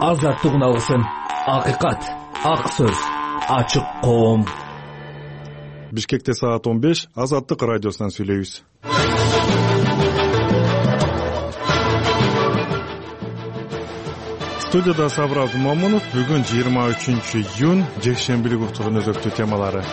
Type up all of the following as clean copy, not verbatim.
азаттык үналысын, акыйкат, ак сөз, ачык коом. Бишкекте саат 15 Азаттык радиосунан сүйлөйбүз. Студияда Сабыр Абдумамунов. Бүгүн 23 июнь, жекшембилик уктурунун өзөктүү темалары.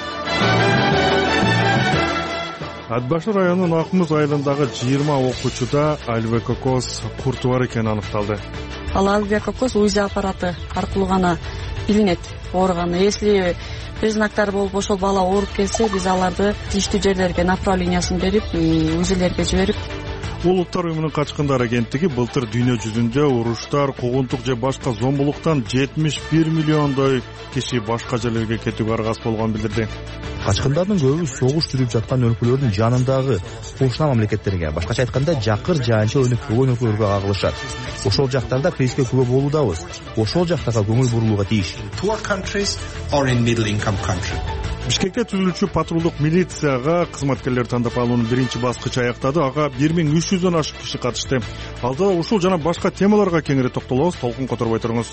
Ат Башы районунун Акмуз айылындагы 20 окуучуда альвекокоз курту бар экени аныкталды. Ал альвекокоз УЗИ аппараты аркылуу гана билинет ооруганы. Если признактар болуп ошол бала ооруп келсе, биз аларды тийиштүү жерлерге направлениясын берип, УЗИлерге жиберип. Улуттар уюмунун качкындар агенттиги былтыр дүйнө жүзүндө уруштар, куугунтук же башка зомбулуктан 71 миллиондой киши башка жерлерге кетүүгө аргасыз болгонун билдирди. Качкындардын көбү согуш жүрүп жаткан өлкөлөрдүн жанындагы кошуна мамлекеттерге, башкача айтканда жакыр жаанча өнүкпөгөн өлкөлөргө агылышат. Ошол жактарда кризиске күбө болуудабыз. Ошол жактарга көңүл бурулууга тийиш. Бишкекте түзүлүүчү патрулдук милицияга кызматкерлер тандап алуунун биринчи баскычы аяктады. Ага 1300дөн ашык киши катышты. Алдыда ушул жана башка темаларга кеңири токтолобуз. Толкун которбой туруңуз.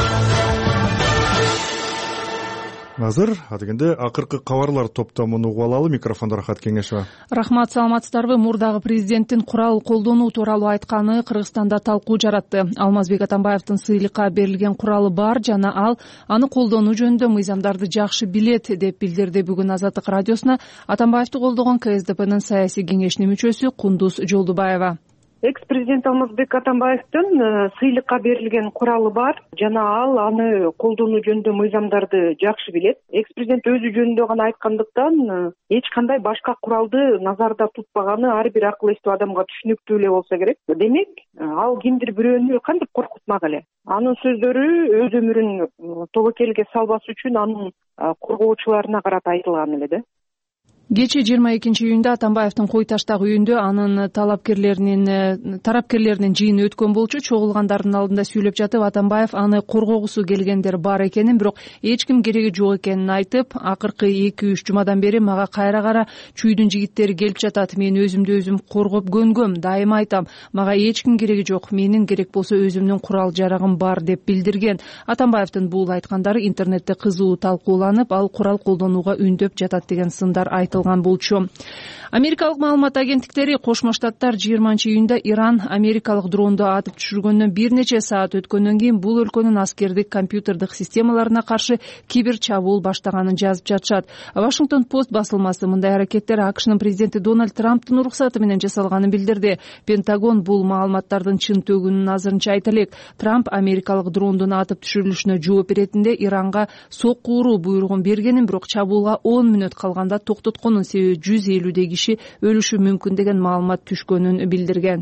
Азыр адегенде акыркы кабарлар топтомун угуп алалы. Микрофондо Рахат Кеңешова. Рахмат, саламатсыздарбы? Мурдагы президенттин курал колдонуу тууралуу айтканы Кыргызстанда талкуу жаратты. Алмазбек Атамбаевдин сыйлыкка берилген куралы бар жана ал аны колдонуу жөнүндө мыйзамдарды жакшы билет деп билдирди бүгүн Азаттык радиосуна Атамбаевди колдогон КСДПнын саясий кеңешинин мүчөсү Кундуз Жолдубаева. Экс-президент Алмазбек Атамбаевдин сыйлыкка берилген куралы бар жана ал аны колдонуу жөнүндө мыйзамдарды жакшы билет. Экс-президент өзү жөнүндө гана айткандыктан эч кандай башка куралды назарда тутпаганы ар бир акыл эстүү адамга түшүнүктүү эле болсо керек. Демек, ал кимдир бирөөнү кантип коркутмак эле. Анын сөздөрү өз өмүрүн тобокелге салбаш үчүн анын коргоочуларына карата айтылган эле да. Кечээ 22 июнда Атамбаевдин Кой Таштагы үйүндө анын тарапкерлеринин жыйыны өткөн болчу. Чогулгандардын алдында сүйлөп жатып, Атамбаев аны коргогусу келгендер бар экенин, бирок эч ким кереги жок экенин айтып, акыркы 2-3 жумадан бери мага кайра чүйдүн жигиттери келип жатат. Мен өзүмдү өзүм коргоп көнгөм, дайыма айтам. Мага эч ким кереги жок. Менин керек болсо өзүмдүн курал жарагым бар деп билдирген. Атамбаевдин бул айткандары интернетте кызуу талкууланып, ал курал колдонууга үндөп жатат деген сындар айтылган болчу. Америкалык маалымат агенттиктери Кошмо Штаттар 20 июнда Иран америкалык дронду атып түшүргөндөн бир нече саат өткөндөн кийин бул өлкөнүн аскердик компьютердик системаларына каршы кибер чабуул баштаганын жазып жатышат. Вашингтон Пост басылмасы мындай аракеттер АКШнын президенти Дональд Трамптын уруксаты менен жасалганын билдирди. Пентагон бул маалыматтардын чын төгүнүн азырынча айта элек. Трамп америкалык дрондун атып түшүрүлүшүнө жооп беретинде Иранга сокку уруу буйругун бергенин, бирок чабуулга 10 мүнөт калганда токтотконун, себеби 150 киши өлүшү мүмкүн деген маалымат түшкөнүн билдирген.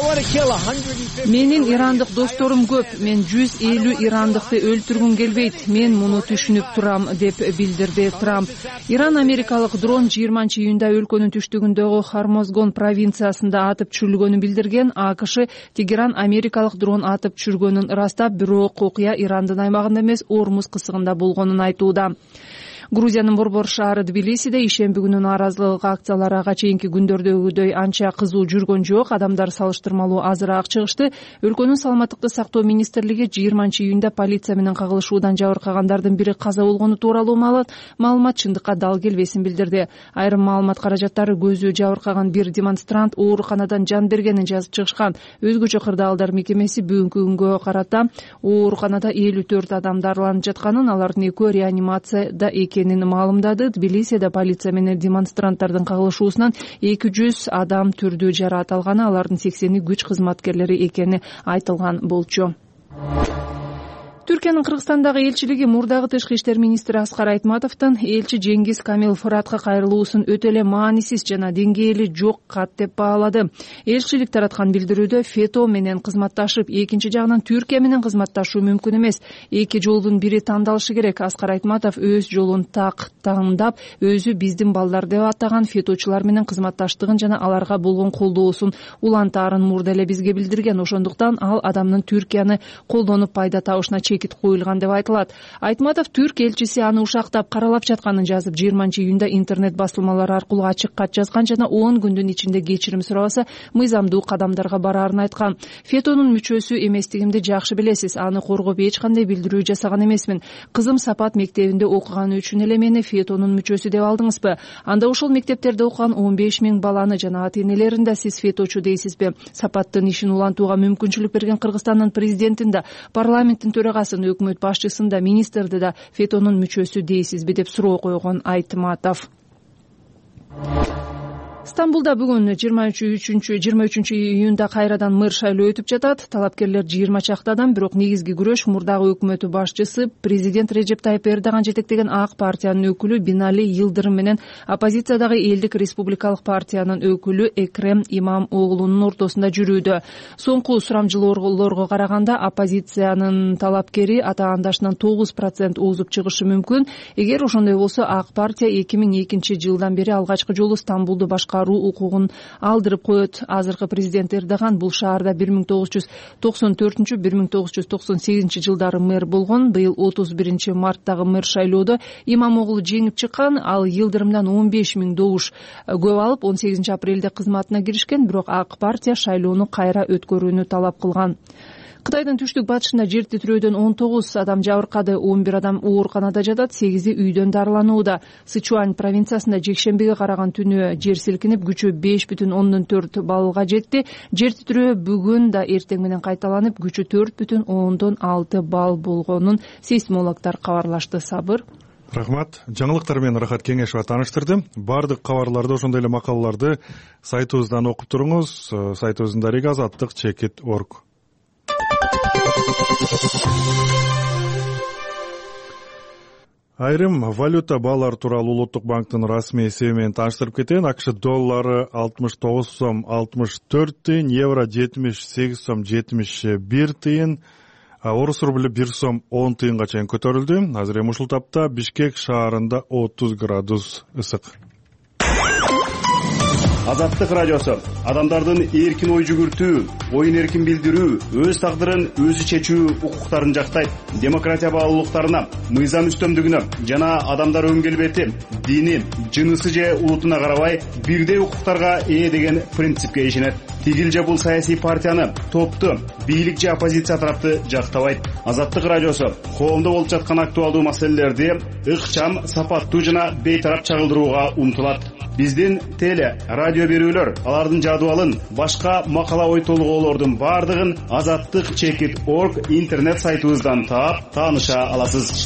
Менин ирандык досторум көп. Мен 150 ирандыкты өлтүргүм келбейт. Мен муну түшүнүп турам, деп билдирди Трамп. Иран америкалык дрон 20 июнда өлкөнүн түштүгүндөгү Хормозгон провинциясында атып түшүрүлгөнүн билдирген. АКШ Тегеран америкалык дрон атып түшүргөнүн ырастап, бирок окуя Ирандын аймагында эмес, Ормуз кысыгында болгонун айтууда. Грузиянын борбор шаары Тбилисиде ишемби күнү нааразылык акциялары ага чейинки күндөрдөгүдөй анча кызуу жүргөн жок. Адамдар салыштырмалуу азыраак чыгышты. Өлкөнүн саламаттыкты сактоо министрлиги 20 июнда полиция менен кагылышуудан жабыркагандардын бири каза болгону тууралуу маалымат чындыкка дал келбесин билдирди. Айрым маалымат каражаттары көзү жабыркаган бир демонстрант ооруканадан жан бергенин жазып чыгышкан. Өзгөчө кырдаалдар мекемеси бүгүнкү күнгө карата ооруканада 54 адам дарыланып жатканын, алардын экөө реанимацияда экенин маалымдады. Тбилисиде полиция менен демонстранттардын кагылышуусунан 200 адам түрдүү жараат алганы, алардын 80-и күч кызматкерлери экени айтылган болчу. Түркиянын Кыргызстандагы элчилиги мурдагы тышкы иштер министри Аскар Айтматовдун элчи Жеңгиз Камил Фыратка кайрылуусун өтө эле маанисиз жана деңгээли жок кат деп баалады. Элчилик тараткан билдирүүдө ФЕТО менен кызматташып, экинчи жагынан Түркия менен кызматташуу мүмкүн эмес. Эки жолдун бири тандалышы керек. Аскар Айтматов өз жолун тандап, өзү биздин балдар деп атаган ФЕТОчулар менен кызматташтыгын жана аларга болгон колдоосун улантаарын мурда эле бизге билдирген. Ошондуктан ал адамдын Түркияны колдонуп пайда табышына чекит коюлган деп айтылат. Айтматов Түрк элчиси аны ушактап каралап жатканын жазып, 20-июнда интернет басылмалар аркылуу ачык кат жазган жана 10 күндүн ичинде кечирим сурабаса мыйзамдуу кадамдарга бараарын айткан. Фетонун мүчөсү эместигимди жакшы билесиз. Аны коргоп эч кандай билдирүү жасаган эмесмин. Кызым Сапат мектебинде окуганы үчүн эле мени Фетонун мүчөсү деп алдыңызбы? Анда ошол мектептерде окуган 15 000 баланы жана ата-энелерин да сиз феточу дейсизби? Сапаттын ишин улантууга мүмкүнчүлүк берген Кыргызстандын президентин да, парламенттин төрагасын, өкмөт башчысын да, министрди да фетонун мүчөсү дейсизби деп суроо койгон Айтматов. Стамбулда бүгүн 23 июнда кайрадан мэр шайлоо өтүп жатат. Талапкерлер 20 чактадан, бирок негизги күрөш мурдагы өкмөтү башчысы президент Режеп Тайып Эрдоган жетектеген ак партиянын өкүлү Бинали Йылдырым менен оппозициядагы Элдик республикалык партиянын өкүлү Экрем Имамоглунун ортосунда жүрүүдө. Соңку сурамжылоолорго караганда оппозициянын талапкери атаандашынан 9% озуп чыгышы мүмкүн. Эгер ошондой болсо, ак партия 2002 жылдан бери алгачкы жолу Стамбулду башкаруу укугун алдырып коет. Азыркы президент Эрдоган бул шаарда 1994-1998 жылдары мэр болгон. Быйыл 31 марттагы мэр шайлоодо Имамоглу жеңип чыккан. Ал Йылдырымдан 15 000 добуш көп алып, 18 апрелде кызматына киришкен, бирок ак партия шайлоону кайра өткөрүүнү талап кылган. Кытайдын түштүк батышында жер титирөөдөн 19 адам жабыркады, 11 адам ооруканада жатат, 8-и үйдөн дарыланууда. Сычуань провинциясында жекшембиге караган түнү жер силкинип, күчү 5,4 баллга жетти. Жер титирөө бүгүн да эртең менен кайталанып, күчү 4,6 балл болгонун сейсмологдор кабарлашты. Сабыр. Рахмат. Жаңылыктар менен Рахат Кеңешова тааныштырды. Бардык кабарларды, ошондой эле макалаларды сайтыбыздан окуп туруңуз. Сайтыбыздын дареги azatlyk.org. Айрым валюта баалары тууралуу Улуттук банктын расмий эсеби менен тааныштырып кетейин. АКШ доллары 69 сом 64 тыйын, евро 78 сом 71 тыйын, орус рубль 1 сом 10 тыйынга чейин көтөрүлдү. Азыр эми ушул тапта Бишкек шаарында 30 градус ысык. Азаттык радиосу адамдардын эркин ой жүгүртүү, оюн эркин билдирүү, өз тагдырын өзү чечүү укуктарын жактайт. Демократия баалуулуктарына, мыйзам үстөмдүгүнө жана адамдар өн келбети, дини, жынысы же улутуна карабай бирдей укуктарга ээ деген принципке ишенет. Тигил же бул саясий партияны, топту, бийлик же оппозиция тарапты жактабайт. Азаттык радиосу коомдо болуп жаткан актуалдуу маселелерди ыкчам, сапаттуу жана бейтарап чагылдырууга умтулат. Биздин теле, радио берүүлөр, алардын жадыбалын, башка макала ой толгоолордун бардыгын azatlyk.org интернет сайтыбыздан таап, тааныша аласыз.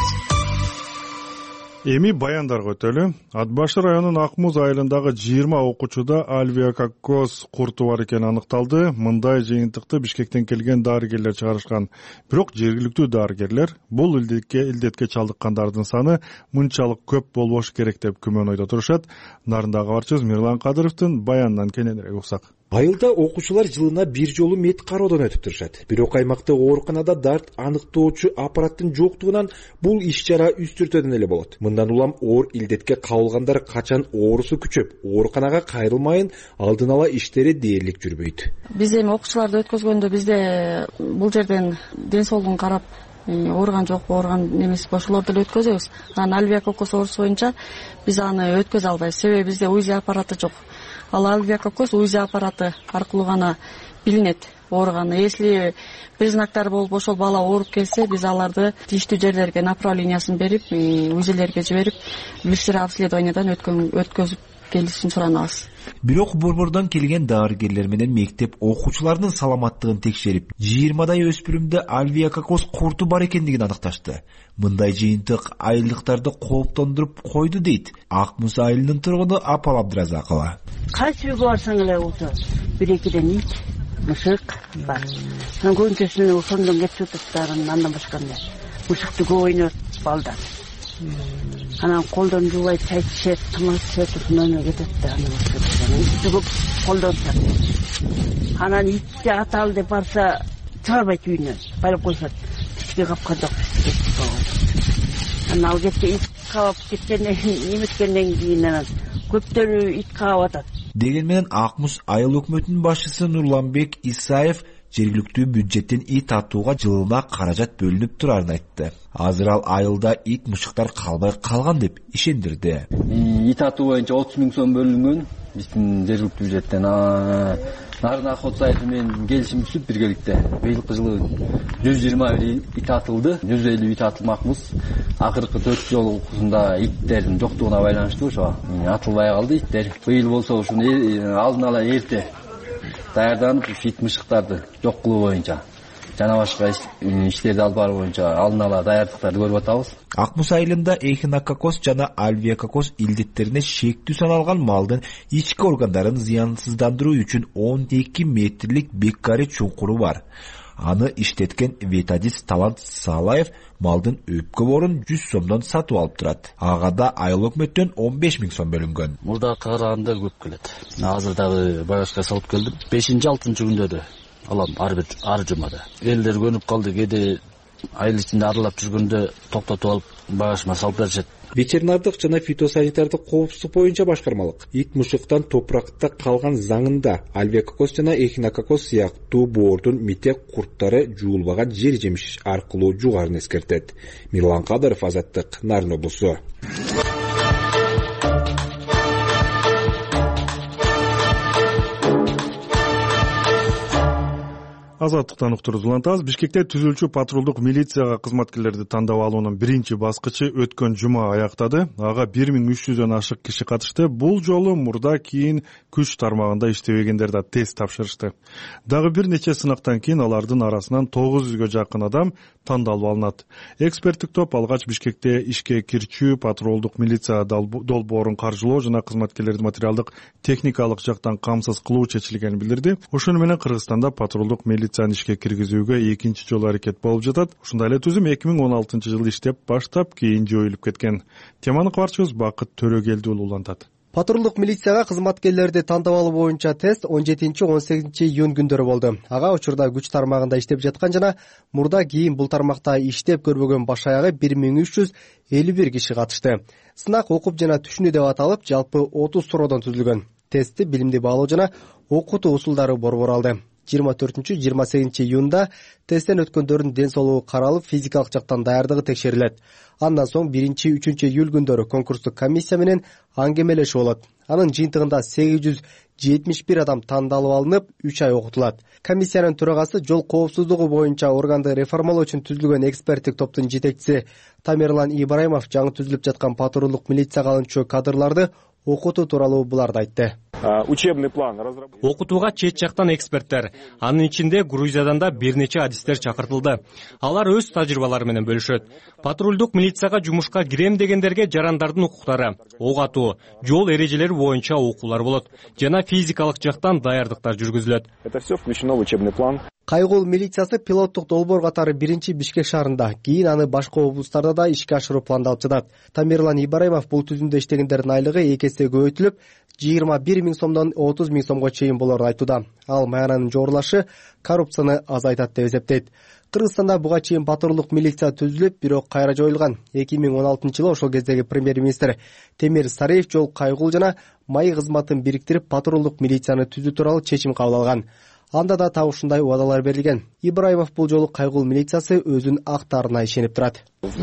Эми баяндарга өтөлү. Ат Башы районунун Акмуз айылындагы 20 окуучуда альвиакоккоз курту бар экени аныкталды. Мындай жыйынтыкты Бишкектен келген дарыгерлер чыгарышкан. Бирок жергиликтүү дарыгерлер бул илдетке чалдыккандардын саны мынчалык көп болбош керек деп күмөн ойдо турушат. Нарындагы кабарчыбыз Мирлан Кадыровдун баянынан кененирээк уксак. Айылда окуучулар жылына бир жолу мед кароодон өтүп турушат. Бирок аймакта ооруканада дарт аныктоочу аппараттын жоктугунан бул иш-чара үстүртөдөн эле болот. Мындан улам оор илдетке кабылгандар качан оорусу күчөп, ооруканага кайрылмайын алдын ала иштери дээрлик жүрбөйт. Биз эми окуучуларды өткөзгөндө бизде бул жерден ден соолугун карап, ооруган жокпу, ооруган немеси ошолорду эле өткөзөбүз. Анан альвиакоккоз оорусу боюнча биз аны өткөзө албайбыз. Себеби бизде УЗИ аппараты жок. Ал альвиакоккоз УЗИ аппараты аркылуу гана билинет ооруганы. Если признактар болуп ошол бала ооруп келсе, биз аларды тийиштүү жерлерге направлениясын берип, УЗИлерге жиберип, бирсире обследованиядан өткөзүп келишин суранабыз. Бирок борбордон келген дарыгерлер менен мектеп окуучуларынын саламаттыгын текшерип, 20дай өспүрүмдө альвиакоккоз курту бар экендигин аныкташты. Мындай жыйынтык айылдыктарды кооптондуруп койду дейт Акмуз айылынын тургуну Апал Абдыразакова. Кайсы үйгө барсаң эле болсо, 1-2ден ит, мышык бар. Анан көбүнчөсүнө ошондон кетип жататтарын, андан башка мышыкты көп ойнойт балдар. Анан колдон жуубай чай ичет, тамак ичет, ошондон кетет да, анан көп колдон тартат. Анан итти аталы деп барса, чыгарбайт үйүнөн, байлап койсот. Ичке капкан жок, анан ал кетти ит кабап кеткенден неметкенден кийин анан көптөрү ит каап атат. Дегенмен Акмуз айыл өкмөтүнүн башчысы Нурланбек Исаев жергиликтүү бюджеттен ит атууга жылына каражат бөлүнүп турарын айтты. Азыр ал айылда ит мышыктар калбай калган деп ишендирди. Ит атуу боюнча 30 000 сом бөлүнгөн биздин жергиликтүү бюджеттен. Нарын охота сайты менен келишим түзүп биргеликте быйылкы жылы 121 ит атылды, 150 ит атылмакмыз. Акыркы 4 жол укусунда иттердин жоктугуна байланыштуу ошо атылбай калды иттер. Быйыл болсо ушуну алдын ала эрте даярданып, ит мышыктарды жок кылуу боюнча жана башка иштерди алып баруу боюнча алдын ала даярдыктарды көрүп атабыз. Ак Муса айылында эхинококкоз жана альвиококкоз илдеттерине шектүү саналган малдын ички органдарын зыянсыздандыруу үчүн 12 метрлик беккари чуңкуру бар. Аны иштеткен ветадис Талант Салаев малдын өпкө борун 100 сомдон сатып алып турат. Ага да айыл өкмөттөн 15 000 сом бөлүнгөн. Мурдага караганда көп келет. Азыр дагы багажга салып келдим. 5-6 күндөрдө алам ар жумада. Элдер көнүп калды, кээде айыл ичинде аралап жүргөндө токтотуп алып багажыма салып беришет. Ветеринардык жана фитосанитардык коопсуздук боюнча башкармалык ит мышыктан топуракта калган заңында альвиококкоз жана эхинококкоз сыяктуу боордун митек курттары жуулбаган жер жемиш аркылуу жугарын эскертет. Мирлан Кадыров, Азаттык, Нарын облусу. Азаттыктан уктуруп улантабыз. Бишкекте түзүлчү патрулдук милицияга кызматкерлерди тандап алуунун биринчи баскычы өткөн жума аяктады. Ага 1300дөн ашык киши катышты. Бул жолу мурда кийин күч тармагында иштебегендер да тест тапшырышты. Дагы бир нече сынактан кийин алардын арасынан 900гө жакын адам тандалып алынат. Эксперттик топ алгач Бишкекте ишке кирчүү патрулдук милиция долбоорун каржылоо жана кызматкерлерди материалдык техникалык жактан камсыз кылуу чечилгенин билдирди. Ошону менен Кыргызстанда патрулдук милицияны ишке киргизүүгө экинчи жолу аракет болуп жатат. Ушундай эле түзүм 2016-жылы иштеп баштап, кийин жоюлуп кеткен. Теманы кабарчыбыз Бакыт Төрөгелди улантат. Патрулдук милицияга кызматкерлерди тандап алуу боюнча тест 17-18 июнь күндөрү болду. Ага учурда күч тармагында иштеп жаткан жана мурда кийин бул тармакта иштеп көрбөгөн баш аягы 1351 киши катышты. Сынак окуп жана түшүнүү деп аталып, жалпы 30 суроодон түзүлгөн. Тестти билимди баалоо жана окутуу усулдары борбор алды. 24-28 июнда тесттен өткөндөрдүн ден соолугу каралып, физикалык жактан даярдыгы текшерилет. Андан соң 1-3 июль күндөрү конкурстук комиссия менен аңгемелешүү болот. Анын жыйынтыгында 871 адам тандалып алынып, 3 ай окутулат. Комиссиянын төрагасы жол коопсуздугу боюнча органды реформалоо үчүн түзүлгөн эксперттик топтун жетекчиси Тамерлан Ибраимов жаңы түзүлүп жаткан патрулдук милицияга алынчу кадрларды окутуу тууралуу буларды айтты. Учебный план разработан. Окутууга чет жактан эксперттер, анын ичинде Грузиядан да бир нече адистер чакыртылды. Алар өз тажрыйбалары менен бөлүшөт. Патрулдук милицияга жумушка кирем дегендерге жарандардын укуктары, ок атуу, жол эрежелери боюнча окуулар болот жана физикалык жактан даярдыктар жүргүзүлөт. Это все включено в учебный план. Кайгул милициясы пилоттук долбоор катары биринчи Бишкек шаарында, кийин аны башка облустарда да ишке ашыруу пландалып жатат. Тамерлан Ибраимов бул түзүмдө иштегендердин айлыгы 2 эсе көбөйтүлүп, 21 000 сомдон 30 000 сомго чейин болорун айтууда. Ал маянанын жогорулашы коррупцияны азайтат деп эсептейт. Кыргызстанда буга чейин патрулдук милиция түзүлүп, бирок кайра жоюлган. 2016-жылы ошол кездеги премьер-министр Темир Сариев жол кайгул жана майы кызматын бириктирип патрулдук милицияны түзүү тууралуу чечим кабыл алган. Анда да так ушундай убадалар берилген. Ибраимов бул жолу кайгул милициясы өзүнүн актарына ишенип турат.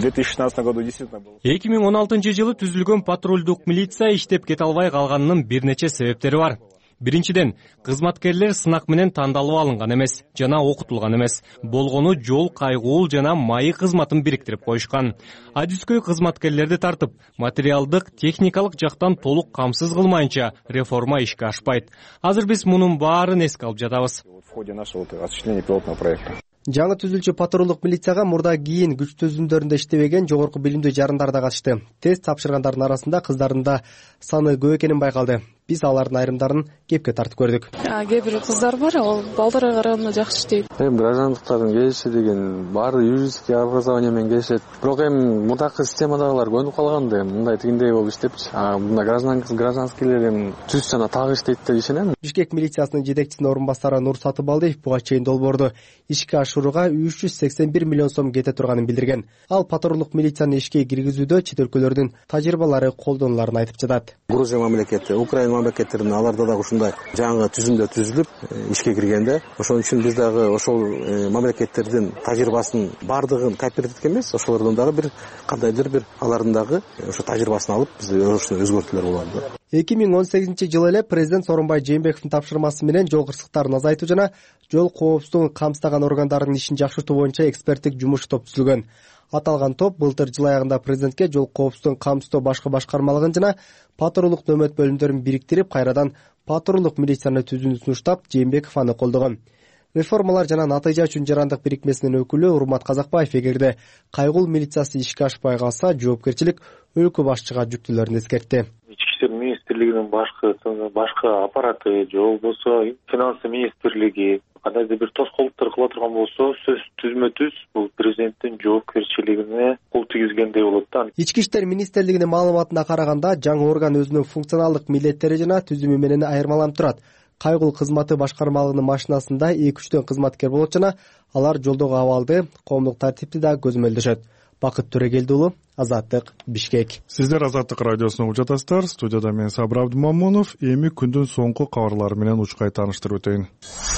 2016-жылы түзүлгөн патрулдук милиция иштеп кете албай калганынын бир нече себептери бар. Биринчиден, кызматкерлер сынак менен тандалып алынган эмес жана окутулган эмес. Болгону жол кайгуул жана майы кызматын бириктирип коюшкан. Адискөй кызматкерлерди тартып, материалдык, техникалык жактан толук камсыз кылмайынча реформа ишке ашпайт. Азыр биз мунун баарын эске алып жатабыз. В ходе нашего осуществления пилотного проекта. Жаңы түзүлчү патрулдук милицияга мурда кийин күч түзүмдөрүндө иштебеген жогорку билимдүү жарандар да катышты. Тест тапшыргандардын арасында кыздардын да саны көп экени байкалды. Биз алардын айрымдарын кепке тартып көрдүк. Кээ бир кыздар бар, ал балдарга караганда жакшы иштейт. Граждандыктардын келиши деген баары юридический образование менен келишет. Бирок мурдакы системадагылар көнүп калганда мындай тигиндей болуп иштепчи. Мында гражданскийлер түз жана так иштейт деп ишенем. Бишкек милициясынын жетекчисинин орун басары Нур Сатыбалдиев буга чейин долбоорду ишке ашырууга 381 миллион сом кете турганын билдирген. Ал патрулдук милицияны ишке киргизүүдө чет өлкөлөрдүн тажрыйбалары колдонуларын айтып жатат. Грузия мамлекети, Украина мамлекеттердин аларда дагы ушундай жаңы түзүмдөр түзүлүп ишке киргенде, ошон үчүн биз дагы ошол мамлекеттердин тажрыйбасын баардыгын кооперативдик эмес, ошолордон дагы бир кандайдыр бир алардын дагы ошо тажрыйбасын алып биз өзгөртүүлөр болот. 2018 эле президент Сооронбай Жээнбековдун тапшырмасы менен жол кырсыктарын азайтуу жана жол коопсуздугун камсыздаган органдардын ишин жакшыртуу боюнча эксперттик жумуш топ түзүлгөн. Аталган топ былтыр жыл аягында президентке жол коопсуздугун камсыздоо башкы башкармалыгын жана патрулдук нөмөт бөлүмдөрүн бириктирип, кайрадан патрулдук милицияны түзүүнү сунуштап, Жээнбеков аны колдогон. Реформалар жана натыйжа үчүн жарандык бирикмесинин өкүлү Урмат Казакбаев эгерде кайгыл милициясы ишке ашпай калса, жоопкерчилик өлкө башчыга жүктүүлөрүн эскертти. Ички иштер министрлигинин башкы аппараты же болбосо финанс министрлиги кандайдыр бир тоскоолдуктар кыла турган болсо, сөз түзмө-түз бул президенттин жоопкерчилигине кол тийгизгендей болот да. Ички иштер министрлигинин маалыматына караганда, жаңы орган өзүнүн функционалдык милдеттери жана түзүмү менен айырмаланып турат. Кайгыл кызматы башкармалыгынын машинасында 2-3 кызматкер болот жана алар жолдогу абалды, коомдук тартипти да көзөмөлдөшөт. Бакыт Төрегелди уулу, Азаттык, Бишкек. Сиздер Азаттык радиосуна угуп жатасыздар. Студияда мен Сабыр Абдымамунов. Эми күндүн соңку кабарлары менен учкай тааныштырып өтөйүн.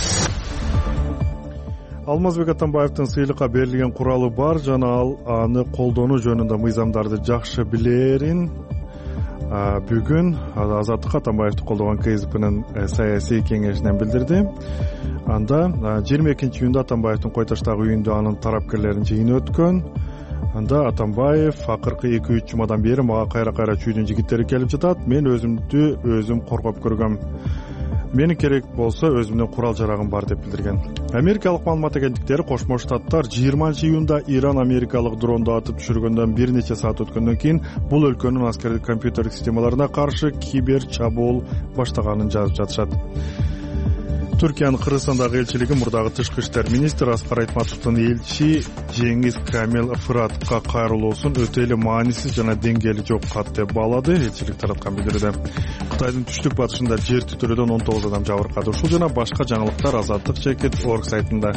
Алмазбек Атамбаевдин сыйлыкка берилген куралы бар жана ал аны колдонуу жөнүндө мыйзамдарды жакшы билерин бүгүн Азаттык Атамбаевди колдогон КСДПнын саясий кеңешинен билдирди. Анда 22-июнда Атамбаевдин Кой Таштагы үйүндө анын тарапкерлеринин жыйыны өткөн. Анда Атамбаев акыркы 2-3 жумадан бери мага кайра чүйдүн жигиттери келип жатат. Мен өзүм коргоп көргөм. Мени керек болсо өзүмдүн курал жарагым бар деп билдирген. Америкалык маалымат агенттиктери Кошмо Штаттар 20-июнда Иран америкалык дронду атып түшүргөндөн бир нече саат өткөндөн кийин бул өлкөнүн аскердик компьютерлик системаларына каршы кибер чабуул баштаганын жазып жатышат. Түркиянын Кыргызстандагы элчилиги мурдагы тышкы иштер министри Аскар Айтматовдун элчи Жеңиз Камел Фыратка кайрылуусун өтө эле маанисиз жана деңгээли жок кат деп баалады. Элчилик тараткан билдирүүдө Кытайдын түштүк батышында жер титирөөдөн 19 адам жабыркады. Ушул жана башка жаңылыктар Азаттык.org сайтында.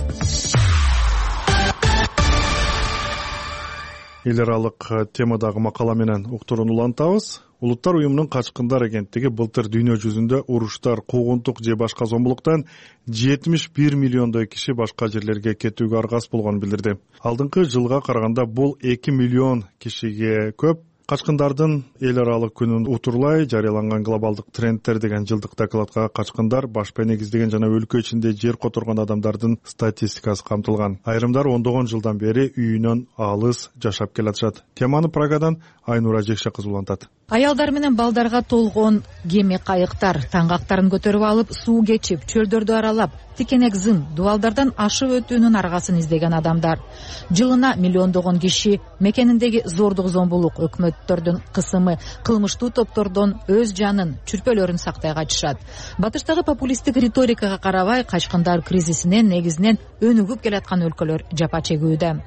Эл аралык темадагы макала менен уктуруун улантабыз. Улуттар уюмунун Качкындар агенттиги былтыр дүйнө жүзүндө уруштар, куугунтук же башка зомбулуктан 71 миллиондой киши башка жерлерге кетүүгө аргасыз болгонун билдирди. Алдыңкы жылга караганда бул 2 миллион кишиге көп. Качкындардын эл аралык күнүн утурлай жарыяланган глобалдык трендтер деген жылдык докладка качкындар, башпай негиздеген жана өлкө ичинде жер которгон адамдардын статистикасы камтылган. Айрымдар ондогон жылдан бери үйүнөн алыс жашап келатышат. Теманы Прагадан Айнура Жекше кызы улантат. Аялдар менен балдарга толгон кеме кайыктар таңгактарын көтөрүп алып, суу кечип, чөлдөрдү аралап, тикенек зым, дубалдардан ашып өтүүнүн аргасын издеген адамдар. Жылына миллиондогон киши мекениндеги зордук зомбулук, өкмөттөрдүн кысымы, кылмыштуу топтордон өз жанын, чүрпөлөрүн сактай качышат. Батыштагы популисттик риторикага карабай, Качкындар кризисинен негизинен өнүгүп келаткан өлкөлөр жапа чегүүдө.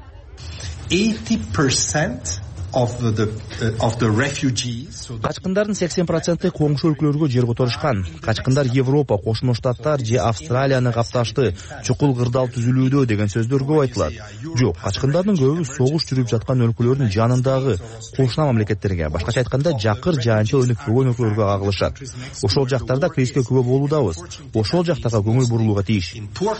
80% Качкындардын 80% коңшу өлкөлөргө жер которушкан. Качкындар Европа, Кошмо Штаттар же Австралияны капташты, чукул кырдаал түзүлүүдө деген сөздөр көп айтылат. Жок, качкындардын көбү согуш жүрүп жаткан өлкөлөрдүн жанындагы кошуна мамлекеттерге, башкача айтканда жакыр жаанча өнүкпөгөн өлкөлөргө кагылышат. Ошол жактарда кризиске күбө болуудабыз. Ошол жактарга көңүл бурулууга тийиш.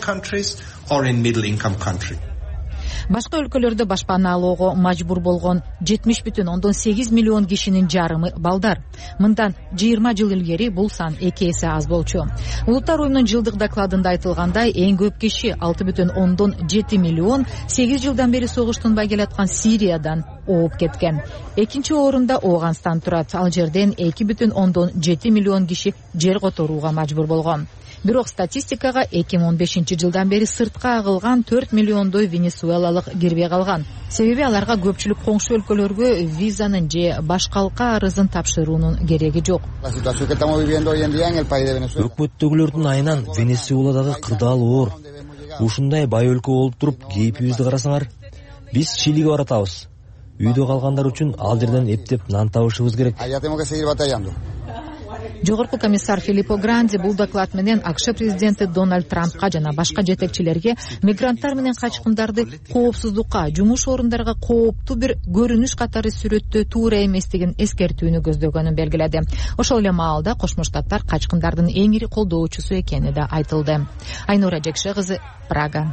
Башка өлкөлөрдө башпана алууга мажбур болгон 70,8 миллион кишинин жарымы балдар. Мындан 20 жыл илгери бул сан 2 эсе аз болчу. Улуттар уюмунун жылдык докладында айтылгандай, эң көп киши 6,7 миллион 8 жылдан бери согуштунбай келаткан Сириядан ооп кеткен. Экинчи орунда Ооганстан турат. Ал жерден 2,7 миллион киши жер которууга мажбур болгон. Бирок статистикага 2015-жылдан бери сыртка агылган 4 миллиондой венесуэлалык кирбей калган. Себеби аларга көпчүлүк коңшу өлкөлөргө визанын же башкалка арызын тапшыруунун кереги жок. Өкмөттөгүлөрдүн айынан Венесуэладагы кырдаал оор. Ушундай бай өлкө болуп туруп, кейпибизди карасаңар, биз Чилиге баратабыз. Үйдө калгандар үчүн ал жерден эптеп нан табышыбыз керек. Жогорку комиссар Филиппо Гранди бул доклад менен АКШ президенти Дональд Трампка жана башка жетекчилерге мигранттар менен качкындарды коопсуздукка, жумуш орундарга кооптуу бир көрүнүш катары сүрөттөө туура эместигин эскертүүнү көздөгөнүн белгиледи. Ошол эле маалда Кошмо Штаттар качкындардын эң ири колдоочусу экени да айтылды. Айнура Жекше кызы, Прага.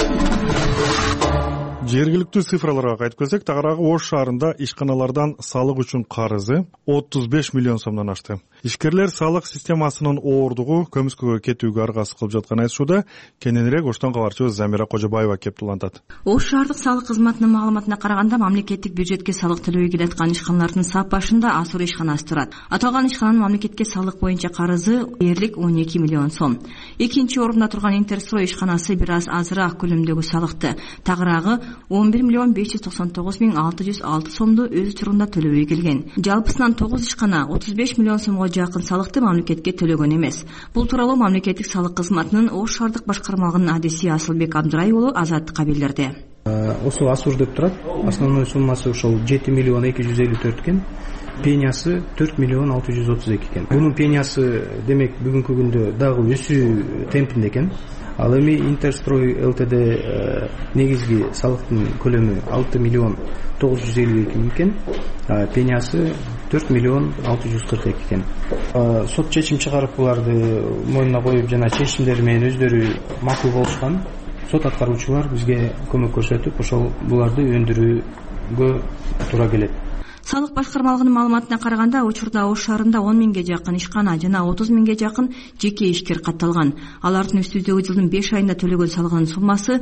Жергиликтүү цифраларга кайтып келсек, тагыраагы Ош шаарында ишканалардан салык үчүн карызы 35 миллион сомдон ашты. Ишкерлер салык системасынын оордугу көмүскөгө кетүүгө аргасыз кылып жатканын айтышууда. Кененирээк Оштон кабарчыбыз Замира Кожобаева кеп улантат. Ош шаардык салык кызматынын маалыматына караганда, мамлекеттик бюджетке салык төлөбөй келаткан ишканалардын сап башында Асур ишканасы турат. Аталган ишкананын мамлекетке салык боюнча карызы дээрлик 12 миллион сом. Экинчи орунда турган Интерстрой ишканасы бир аз азыраак көлөмдөгү салыкты, тагыраагы 11 миллион 599 миң 606 сомду өз учурунда төлөбөй келген. Жалпысынан 9 ишкана 35 миллион сомго жакын салыкты мамлекетке төлөгөн эмес. Бул тууралуу мамлекеттик салык кызматынын Ош шаардык башкармалыгынын адиси Асылбек Абдырай уулу Азаттыкка билдирди. Осу Асур деп турат. Основной суммасы ошол 7 миллион 254 экен. Пенясы 4 миллион 632 экен. Бунун пенясы демек бүгүнкү күндө дагы өсүү темпинде экен. Ал эми Интерстрой ЛТД негизги салыктын көлөмү 6 миллион 952 миң экен. Пенясы 4 миллион 642 экен. Сот чечим чыгарып буларды мойнуна коюп жана чечимдери менен өздөрү макул болушкан. Сот аткаруучулар бизге көмөк көрсөтүп, ошол буларды өндүрүүгө туура келет. Салык башкармалыгынын маалыматына караганда, учурда Ош шаарында 10 миңге жакын ишкана жана 30 миңге жакын жеке ишкер катталган. Алардын үстүндөгү жылдын 5 айында төлөгөн салыгынын суммасы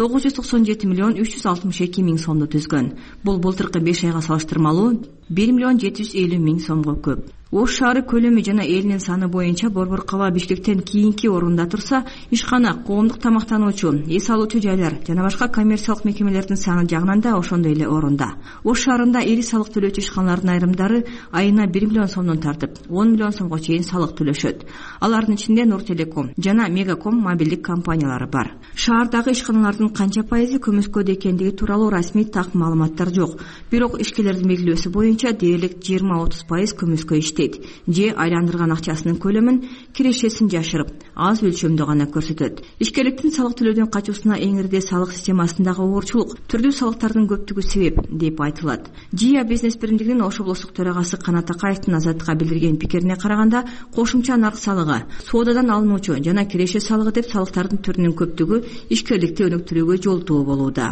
997 миллион 362 миң сомду түзгөн. Бул былтыркы 5 айга салыштырмалуу 1 миллион 750 миң сомго көп. Ош шаары көлөмү жана элинин саны боюнча Борбор Кала Бишкектен кийинки орунда турса, ишкана, коомдук тамактануучу, эс алуучу жайлар жана башка коммерциялык мекемелердин саны жагынан да ошондой эле орунда. Ош шаарында ири салык төлөөчү ишканалардын айрымдары айына 1 миллион сомдон тартып, 10 миллион сомго чейин салык төлөшөт. Алардын ичинде Нур Телеком жана Мегаком мобилдик компаниялары бар. Шаардагы ишканалардын канча пайызы көмүскөдө экендиги тууралуу расмий так маалыматтар жок. Бирок ишкерлердин белгилөөсү боюнча дээрлик 20-30% көмүскө же айландырган акчасынын көлөмүн кирешесин жашырып, аз өлчөмдө гана көрсөтөт. Ишкерликтин салык төлөөдөн качуусуна эң ирде салык системасындагы оорчулук, түрдүү салыктардын көптүгү себеп деп айтылат. ЖИА бизнес биримдигинин Ош облустук төрагасы Канат Акаевдин Азаттыкка билдирген пикирине караганда, кошумча нарк салыгы, соодадан алынуучу жана киреше салыгы деп салыктардын түрүнүн көптүгү ишкерликти өнүктүрүүгө жолтоо болууда.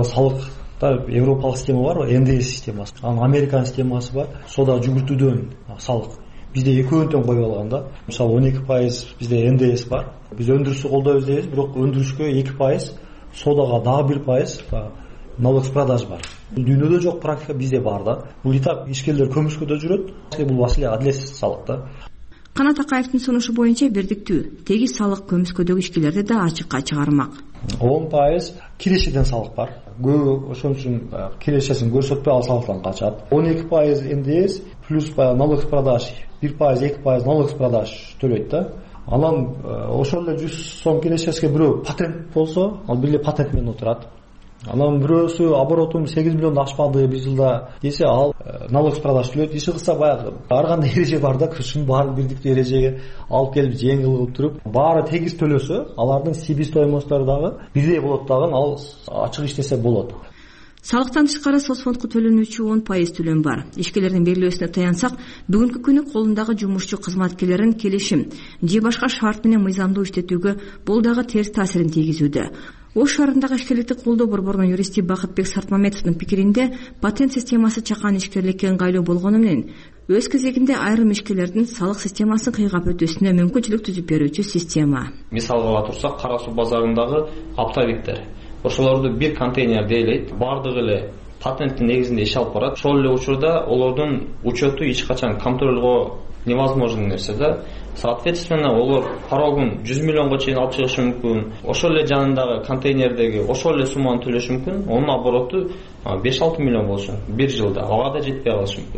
Салык Европалык система бар, НДС системасы. Анын Американ системасы бар. Сода жүгүртүүдөн салык. Бизде экөөнү тең коюп алганда, мисалы 12% бизде НДС бар. Биз өндүрүштү колдойбуз дейбиз, бирок өндүрүшкө 2%, содага дагы 1% налог с продаж бар. Бул дүйнөдө жок практика, бизде бар да. Бул и так ишкерлер көмүскөдө жүрөт. Бул маселе адилетсиз салык да. Канат Акаевдин сунушу боюнча бирдиктүү, тегиз салык көмүскөдөгү ишкерлерди да ачыкка чыгармак. 10% кирешеден салык бар. Көбү ошон үчүн кирешесин көрсөтпөй ал салыктан качат. 12% НДС плюс налог с продаж, 1%, 2% налог с продаж төлөйт да. Анан ошол эле 100 сом кирешесине бирөө патент болсо, ал бир эле патент менен отурат. Анан бирөөсү оборотум 8 миллион ашпады бир жылда десе, ал налог с продаж төлөйт. Иши кылса баягы ар кандай эреже бар да, ушунун баарын бирдиктүү эрежеге алып келип жеңил кылып туруп, баары тегиз төлөсө, алардын себестоимосттору дагы бирдей болот дагы, ал ачык иштесе болот. Салыктан тышкары соцфондко төлөнүүчү 10% төлөм бар. Ишкерлердин белгилөөсүнө таянсак, бүгүнкү күнү колундагы жумушчу кызматкерлерин келишим же башка шарт менен мыйзамдуу иштетүүгө бул дагы терс таасирин тийгизүүдө. Ош шаарындагы ишкерликти колдоо борборунун юристи Бакытбек Сартмамедовдун пикиринде, патент системасы чакан ишкерликке ыңгайлуу болгону менен өз кезегинде айрым ишкерлердин салык системасын кыйгап өтүүсүнө мүмкүнчүлүк түзүп берүүчү система. Мисалга ала турсак, Кара суу базарындагы оптовиктер, ошолорду бир контейнерде элейт, бардыгы эле патенттин негизинде иш алып барат. Ошол эле учурда олордун учету эч качан контролго невозможный нерсе да. Соответственно, олар порогун 100 миллионго чейин алып чыгышы мүмкүн. Ошол эле жанындагы контейнердеги ошол эле сумманы төлөшү мүмкүн. Онун обороту 5-6 миллион болушу бир жылда. Ага да жетпей калышы мүмкүн.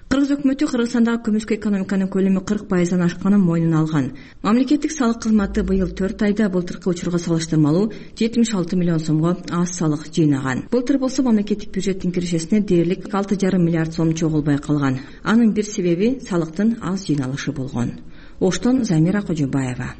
Кыргыз өкмөтү Кыргызстандагы көмүскө экономиканын көлөмү 40%-дан ашканын мойнуна алган. Мамлекеттик салык кызматы быйыл 4 айда былтыркы учурга салыштырмалуу 76 миллион сомго аз салык жыйнаган. Былтыр болсо мамлекеттик бюджеттин киришесине дээрлик 6,5 миллиард сом чогулбай калган. Анын бир себеби салыктын аз жыйналышы болгон. Оштон Замира Кожобаева.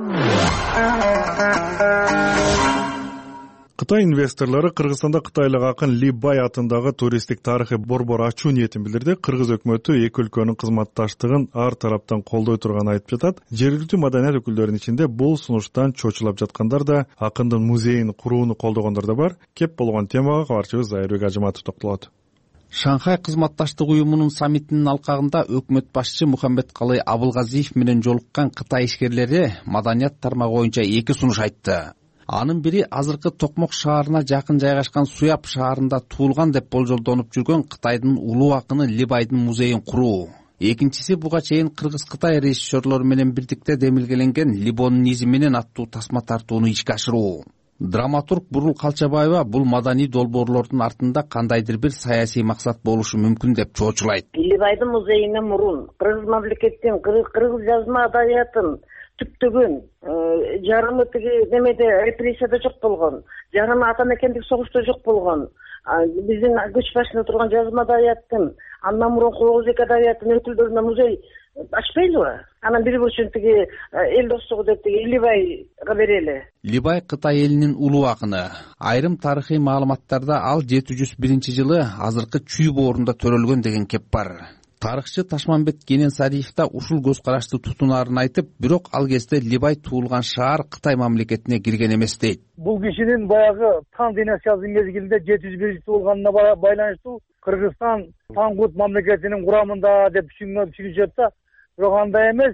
Кытай инвесторлору Кыргызстанда кытайлык акын Ли Бай атындагы туристтик тарыхый борбор ачуу ниетин билдирди. Кыргыз өкмөтү эки өлкөнүн кызматташтыгын ар тараптан колдой турганын айтып жатат. Жергиликтүү маданият өкүлдөрүнүн ичинде бул сунуштан чочулап жаткандар да, акындын музейин курууну колдогондор да бар. Кеп болгон темага кабарчыбыз Айырбек Ажыматов токтолот. Шанхай кызматташтык уюмунун саммитинин алкагында өкмөт башчы Мухаммедкалый Абылгазиев менен жолуккан Кытай ишкерлери маданият тармагы боюнча эки сунуш айтты. Анын бири азыркы Токмок шаарына жакын жайгашкан Суяб шаарында туулган деп болжолдонуп жүргөн Кытайдын улуу акыны Ли Байдын музейин куруу. Экинчиси буга чейин Кыргыз-Кытай режиссерлору менен бирдикте демилгеленген Либонун изи менен аттуу тасма тартууну ишке ашыруу. Драматург Бурул Калчабаева бул маданий долбоорлордун артында кандайдыр бир саясий максат болушу мүмкүн деп чоочулайт. Ли Байдын музейине мурун кыргыз мамлекеттин кыргыз жазма адаbiятын түптөгөн жарымы тиги немеде репрессияда жок болгон, жарымы ата мекендик согушта жок болгон, биздин көч башында турган жазма адабияттын андан мурунку Оғуз эки адабияттын өкүлдөрүнө музей ачпайлыбы? Анан бир бурчун тиги эл достугу деп тиги Ли Байга берели. Ли Бай Кытай элинин улуу акыны. Айрым тарыхый маалыматтарда ал 701-жылы азыркы Чүй боорунда төрөлгөн деген кеп бар. Тарыхчы Ташманбет Кененсариев да ушул көз карашты тутунаарын айтып, бирок ал кезде Ли Бай туулган шаар Кытай мамлекетине кирген эмес дейт. Бул кишинин баягы Тан династиясынын мезгилинде 701 туулганына байланыштуу Кыргызстан Тангут мамлекетинин курамында деп түшүнүшөт да, бирок андай эмес.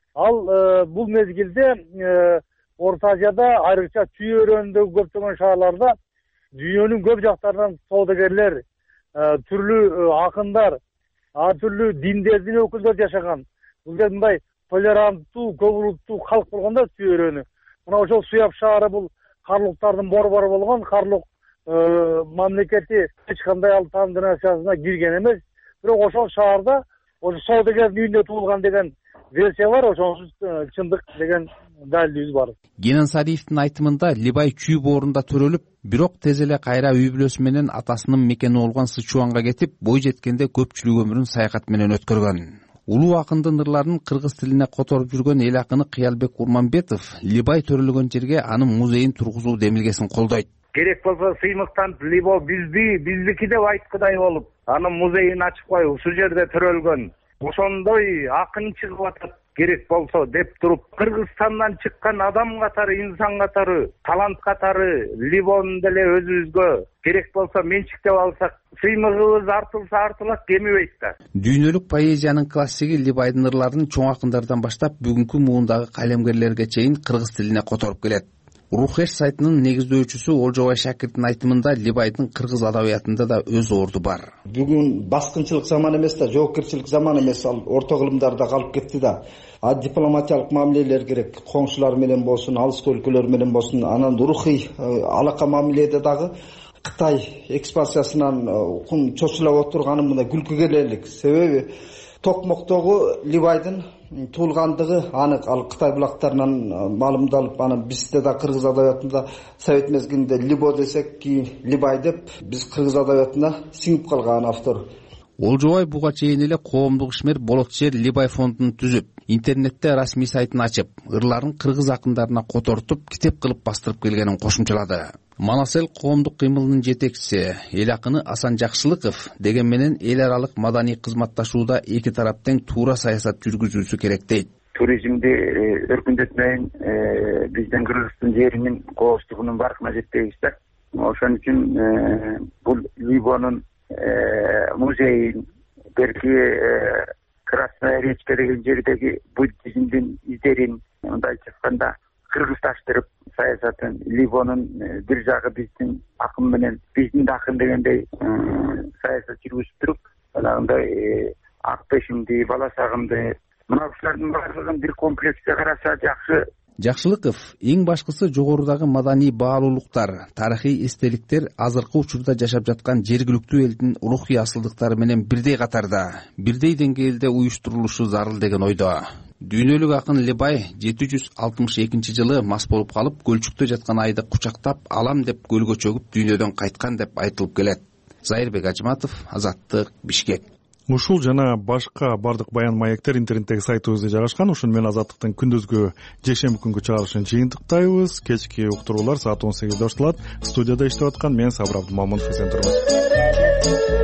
Ал бул мезгилде Орто Азияда, айрыкча Чүй өрөөнүндөгү көптөгөн шаарларда дүйнөнүн көп жактарынан соодагерлер, түрлүү акындар, ар түрлүү диндердин өкүлдөрү жашаган. Бул мындай толеранттуу, көп улуттуу калк болгондо Чүй өрөөнү. Мына ошол Суяб шаары бул карлуктардын борбору болгон, карлук мамлекети эч кандай ал Тан династиясына кирген эмес. Бирок ошол шаарда ошо соодагердин үйүндө туулган деген версия бар, ошонсуз чындык деген далилибиз бар. Кененсариевдин айтымында Ли Бай Чүй боорунда төрөлүп, бирок тез эле кайра үй бүлөсү менен атасынын мекени болгон Сычуанга кетип, бой жеткенде көпчүлүк өмүрүн саякат менен өткөргөн. Улуу акындын ырларын кыргыз тилине которуп жүргөн эл акыны Кыялбек Урманбетов Ли Бай төрөлгөн жерге анын музейин тургузуу демилгесин колдойт. Керек болсо сыймыктан Либо биздики деп айткыдай болуп, анын музейин ачып кой, ушул жерде төрөлгөн. Ошондой акын чыгып атат, керек болсо деп туруп, Кыргызстандан чыккан адам катары, инсан катары, талант катары Либонун деле өзүбүзгө керек болсо менчиктеп алсак, сыймыгыбыз артылса артылат, кемибейт да. Дүйнөлүк поэзиянын классиги Ли Байдын ырларын чоң акындардан баштап бүгүнкү муундагы калемгерлерге чейин кыргыз тилине которуп келет. Рухеш сайтынын негиздөөчүсү Олжобай Шакирдин айтымында Ли Байдын кыргыз адабиятында да өз орду бар. Бүгүн баскынчылык заман эмес да, жоопкерчилик заман эмес, ал орто кылымдарда калып кетти да. Дипломатиялык мамилелер керек, коңшулар менен болсун, алыскы өлкөлөр менен болсун, анан рухий алака мамиледе дагы Кытай экспансиясынан чочулап отурганы мына күлкүгө келелик. Себеби Токмоктогу Ли Байдын туулгандыгы анык, ал Кытай булактарынан маалымдалып, анан бизде да кыргыз адабиятында совет мезгилинде Либо десек, кийин Ли Бай деп биз кыргыз адабиятына сиңип калган автор. Олжобай буга чейин эле коомдук ишмер Болотшер Ли Бай фондун түзүп, интернетте расмий сайтын ачып, ырларын кыргыз акындарына котортуп, китеп кылып бастырып келгенин кошумчалады. Манасел коомдук кыймылынын жетекчиси эл акыны Асан Жакшылыков деген менен эл аралык маданий кызматташууда эки тарап тең туура саясат жүргүзүүсү керек дейт. Туризмди өркүндөтмөйүн, биздин Кыргыздын жеринин коопсуздугунун баркына жетпейбиз да. Ошон үчүн бул Либонун музейин, берки Красная речка деген жердеги буддизмдин издерин, мындай чыкканда кыргыздаштырып саясатын, Либонун бир жагы биздин акын менен, биздин да акын дегендей саясат жүргүзүп туруп, анандай ак бешимди, бала шагымды, мына ушулардын баардыгын бир комплексте караса жакшы Жакшылыков эң башкысы жогорудагы маданий баалуулуктар, тарыхый эстеликтер азыркы учурда жашап жаткан жергиликтүү элдин рухий асылдыктары менен бирдей катарда, бирдей деңгээлде уюштурулушу зарыл деген ойдо. Дүйнөлүк акын Лебай 762 жылы мас болуп калып, көлчүктө жаткан айды кучактап алам деп көлгө чөгүп дүйнөдөн кайткан деп айтылып келет. Зайырбек Ажыматов, Азаттык, Бишкек. Ушул жана башка бардык баян маектер интернеттеги сайтыбызда жайгашкан. Ушуну менен Азаттыктын күндүзгү жекшемби күнгү чыгарылышын жыйынтыктайбыз. Кечки уктуруулар саат 18:00 башталат. Студияда иштеп аткан мен Сабыр Абдымамунов эсен туруңуз.